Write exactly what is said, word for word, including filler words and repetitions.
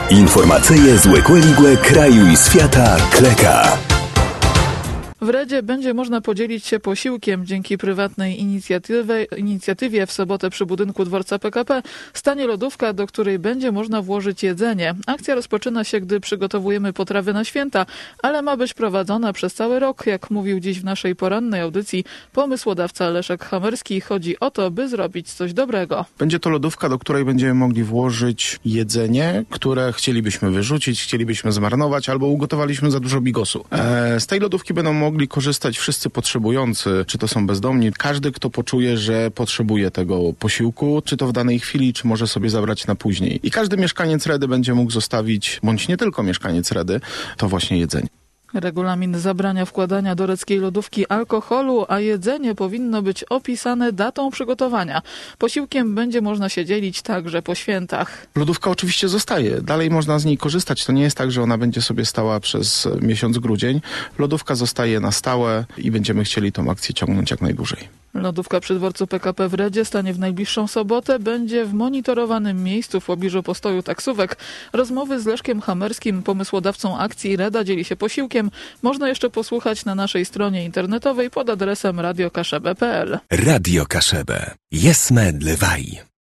Informacyje z Łekłe kraju i świata Kleka. W Redzie będzie można podzielić się posiłkiem. Dzięki prywatnej inicjatywie, inicjatywie w sobotę przy budynku dworca P K P stanie lodówka, do której będzie można włożyć jedzenie. Akcja rozpoczyna się, gdy przygotowujemy potrawy na święta, ale ma być prowadzona przez cały rok. Jak mówił dziś w naszej porannej audycji pomysłodawca Leszek Hamerski, chodzi o to, by zrobić coś dobrego. Będzie to lodówka, do której będziemy mogli włożyć jedzenie, które chcielibyśmy wyrzucić, chcielibyśmy zmarnować albo ugotowaliśmy za dużo bigosu. E, z tej lodówki będą mogli korzystać wszyscy potrzebujący, czy to są bezdomni, każdy, kto poczuje, że potrzebuje tego posiłku, czy to w danej chwili, czy może sobie zabrać na później. I każdy mieszkaniec Redy będzie mógł zostawić, bądź nie tylko mieszkaniec Redy, to właśnie jedzenie. Regulamin zabrania wkładania do reckiej lodówki alkoholu, a jedzenie powinno być opisane datą przygotowania. Posiłkiem będzie można się dzielić także po świętach. Lodówka oczywiście zostaje. Dalej można z niej korzystać. To nie jest tak, że ona będzie sobie stała przez miesiąc grudzień. Lodówka zostaje na stałe i będziemy chcieli tą akcję ciągnąć jak najdłużej. Lodówka przy dworcu P K P w Redzie stanie w najbliższą sobotę. Będzie w monitorowanym miejscu w pobliżu postoju taksówek. Rozmowy z Leszkiem Hamerskim, pomysłodawcą akcji Reda dzieli się posiłkiem, można jeszcze posłuchać na naszej stronie internetowej pod adresem radio kaszebę kropka p l. Radio Kaszebę. Jesme dlewaj.